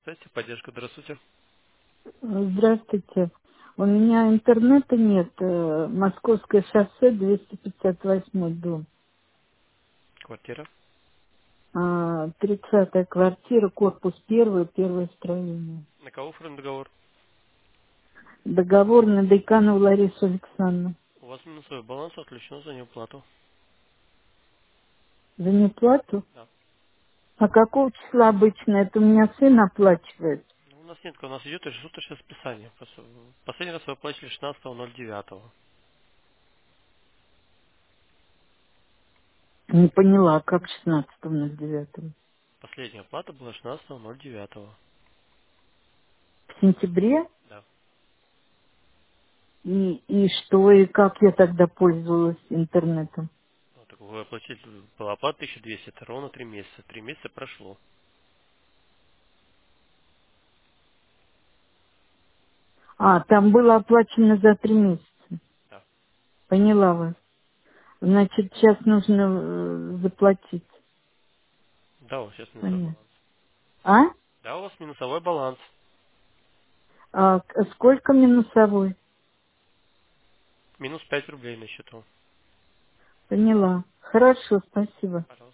Кстати, поддержка, здравствуйте. Здравствуйте. У меня интернета нет. Московское шоссе, 258 дом. Квартира. 30-я квартира, корпус первый, первое строение. На кого оформлен договор? Договор на Деканову Ларису Александровну. У вас минусовой баланс отключен за неуплату. За неплату? Да. А какого числа обычно? Это у меня сын оплачивает. Ну, у нас нет, у нас идет ежесуточное списание. Последний раз вы оплачивали 16.09. Не поняла, как 16.09? Последняя оплата была 16.09. В сентябре? Да. И что, и как я тогда пользовалась интернетом? Ну, так вы оплатили, была оплата 1200, это ровно 3 месяца. 3 месяца прошло. Там было оплачено за 3 месяца. Да. Поняла вас. Значит, сейчас нужно заплатить. Да, у вас сейчас минусовой Понятно. баланс. А? Да, у вас минусовой баланс. Сколько минусовой? Минус 5 рублей на счету. Поняла. Хорошо, спасибо. Пожалуйста.